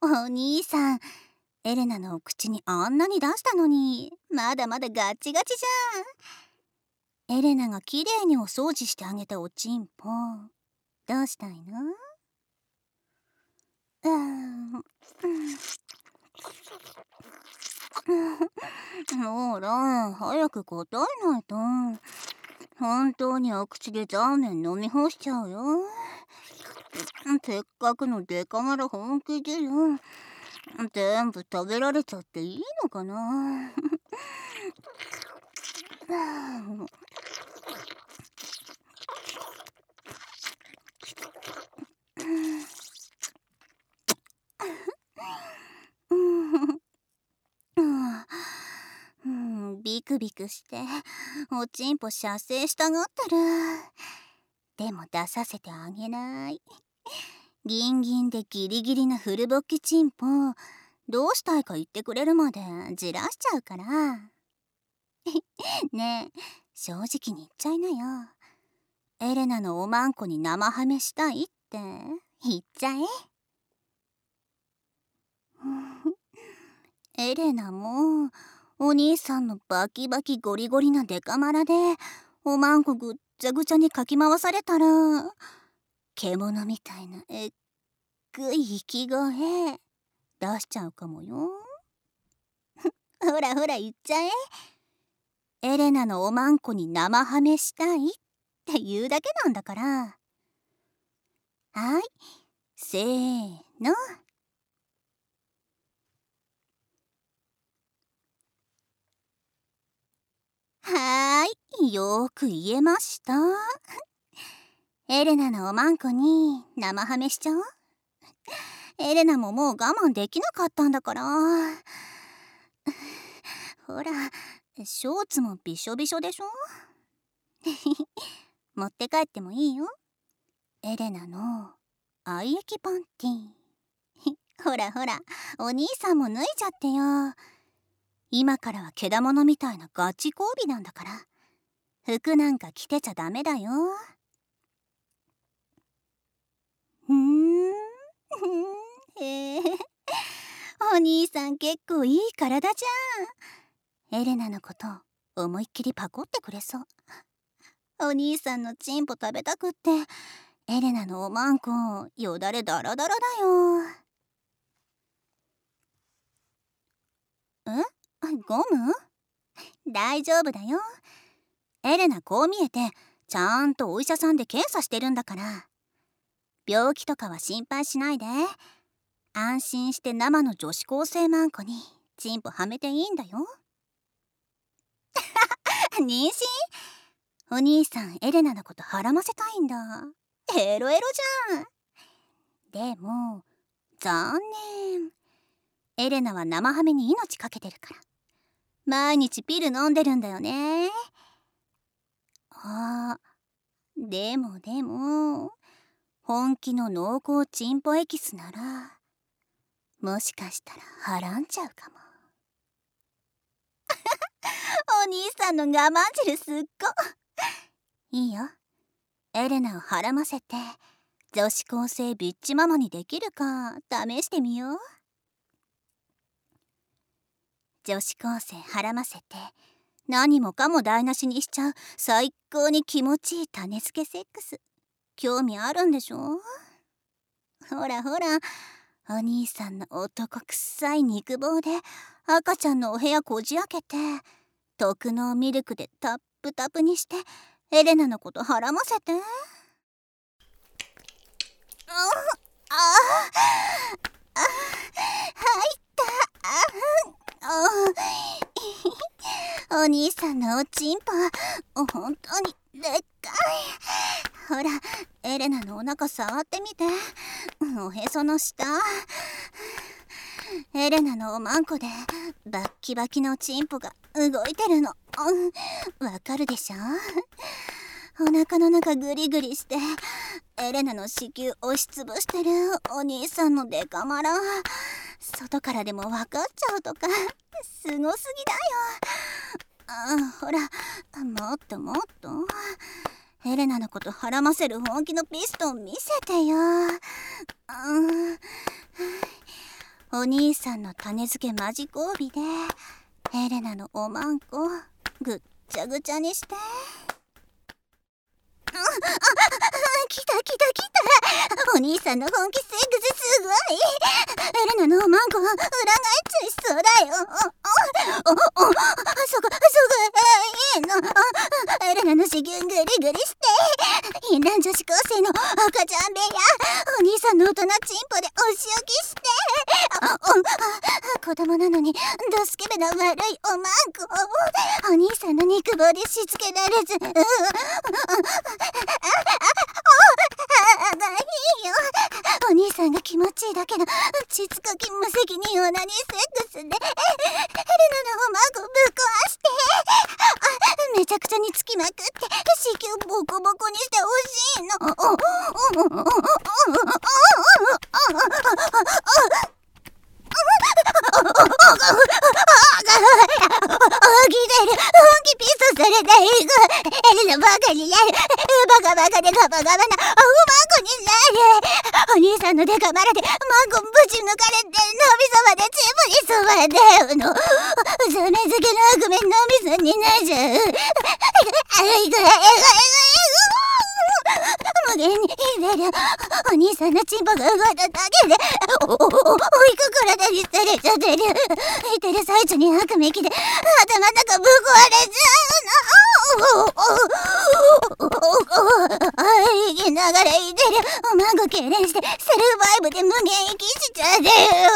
お兄さん、エレナのお口にあんなに出したのにまだまだガチガチじゃん。エレナがきれいにお掃除してあげたおちんぽ、どうしたいの？ほら早く答えないと本当にお口で残念飲み干しちゃうよ。せっかくのデカマラ本気でよ。全部食べられちゃっていいのかな。ビクビクしておちんぽ射精したがってる。でも出させてあげない。ギンギンでギリギリなフルボッキチンポ、どうしたいか言ってくれるまでじらしちゃうから。ねえ、正直に言っちゃいなよ。エレナのおまんこに生ハメしたいって言っちゃえ。エレナもお兄さんのバキバキゴリゴリなデカマラでおまんこぐっちゃぐちゃにかき回されたら獣みたいなえっぐい息声出しちゃうかもよ。ほらほら言っちゃえ。エレナのおまんこに生ハメしたいって言うだけなんだから。はい、せーの。はーい、よーく言えました。エレナのおまんこに生ハメしちゃおう。エレナももう我慢できなかったんだから。ほら、ショーツもびしょびしょでしょ。持って帰ってもいいよ。エレナの愛液パンティ。ほらほら、お兄さんも脱いじゃってよ。今からはけだものみたいなガチ交尾なんだから。服なんか着てちゃダメだよ。へえ、お兄さん結構いい体じゃん。エレナのこと思いっきりパコってくれそう。お兄さんのチンポ食べたくってエレナのおまんこよだれダラダラだよ。ゴム？大丈夫だよ。エレナこう見えてちゃんとお医者さんで検査してるんだから。病気とかは心配しないで。安心して生の女子高生マンコにチンポはめていいんだよ。妊娠？お兄さんエレナのことはらませたいんだ。エロエロじゃん。でも残念。エレナは生ハメに命かけてるから毎日ピル飲んでるんだよね。でも本気の濃厚チンポエキスならもしかしたらはらんじゃうかも。お兄さんの我慢汁すっごいいよ。エレナをはらませて女子高生ビッチママにできるか試してみよう。女子高生はらませて何もかも台無しにしちゃう最高に気持ちいい種付けセックス、興味あるんでしょ？ほらほら、お兄さんの男臭い肉棒で赤ちゃんのお部屋こじ開けて特納ミルクでタップタプにしてエレナのことはらませて。お兄さんのおちんぽ本当にでっかい。ほらエレナのお腹触ってみて。おへその下。エレナのおまんこでバッキバキのチンポが動いてるの、わかるでしょ？お腹の中グリグリしてエレナの子宮押しつぶしてるお兄さんのデカマラ、外からでも分かっちゃうとかすごすぎだよ。ほらもっともっとエレナのことはらませる本気のピストン見せてよ。 お兄さんの種付けマジ交尾でエレナのおまんこぐっちゃぐちゃにして。来た来た来た。お兄さんの本気セックスすごい。エレナのおまんこ裏返っちゃいそうだよ。そこいいの。エレナの子宮グリグリして、淫乱女子高生の赤ちゃん部屋、お兄さんの大人チンポでお仕置きして、子供なのにドスケベな悪いおまんこをお兄さんの肉棒でしつけられず、いいよ。お兄さんが気持ちいいだけのしつこき無責任オナニーセックスでエレナのおまんこぶっ壊して、めちゃくちゃにつきまくって子宮ボコボコにしてほしいの。起きてる。本気ピストされていく。エレナバカになる。バカバカでガバガバなおまんこになる。お兄さんのデカマラでマンコぶち抜かれて、脳みそまでチープに染まってザメ漬けの悪夢脳みそになっちゃう。無限に出る。お兄さんのチンポが動いただけで追いかからにされちゃってる。見てる最中に悪めきで頭の中ぶっ壊れちゃうの。生きながらいてる。おまんこ痙攣してセルフバイブで無限息しちゃってる。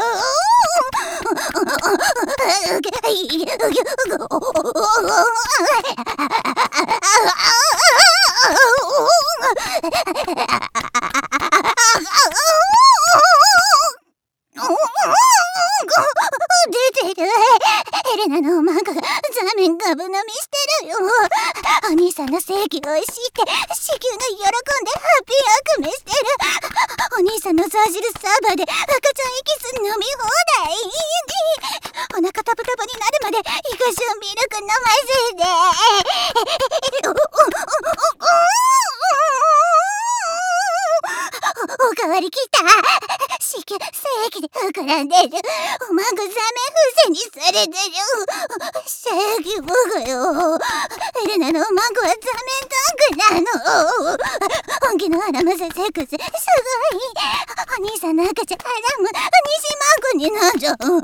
出てる。エレナのおまんこがザーメンガブ飲みしてるよ。お兄さんの正義おいしいって子宮が喜んでハッピー悪夢してる。お兄さんのザージルサーバーで赤ちゃんエキス飲み放題。お腹タプタプになるまでイカションミルク飲ませて。おかわりきた。子宮精液で膨らんでる。おまんこザメ風船にされてる。精液僕よ。エレナのおまんこはザメンタンクなの。本気のアラムセセックスすごい。お兄さんの赤ちゃんアラム西マンコになっちゃう。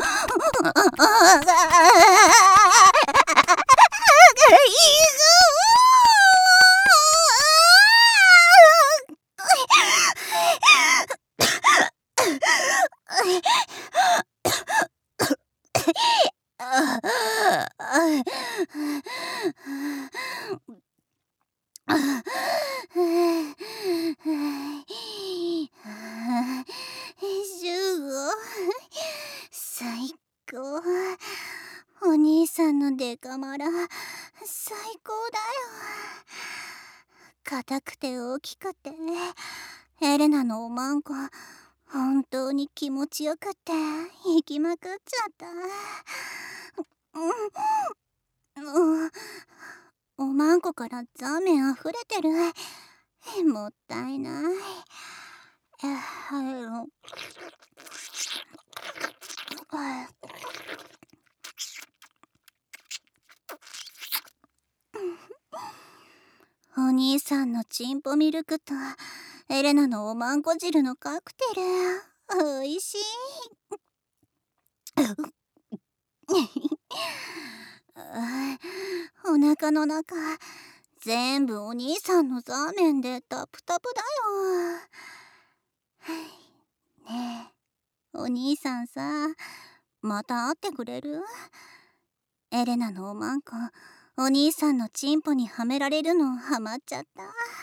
最高。お兄さんのデカマラ最高だよ。硬くて大きくてエレナのおまんこ本当に気持ちよくて行きまくっちゃった。おまんこからザーメンあふれてる。もったいない。お兄さんのチンポミルクとエレナのおまんこ汁のカクテルおいしい。お腹の中全部お兄さんのザーメンでタプタプだよ。ねえお兄さんさ、また会ってくれる？エレナのおまんこお兄さんのチンポにはめられるのハマっちゃった。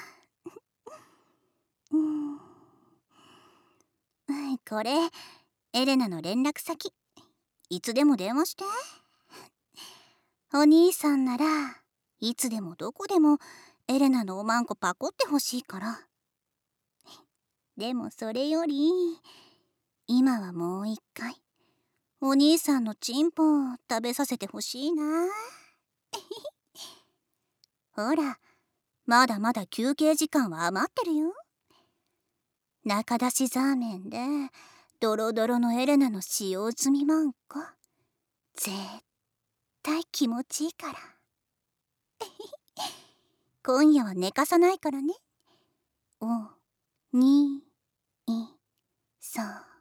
これエレナの連絡先。いつでも電話して。お兄さんならいつでもどこでもエレナのおまんこパコってほしいから。でもそれより今はもう一回お兄さんのチンポを食べさせてほしいな。ほら、まだまだ休憩時間は余ってるよ。中出しザーメンでドロドロのエレナの使用済みマンコ、絶対気持ちいいから今夜は寝かさないからね。おにいさ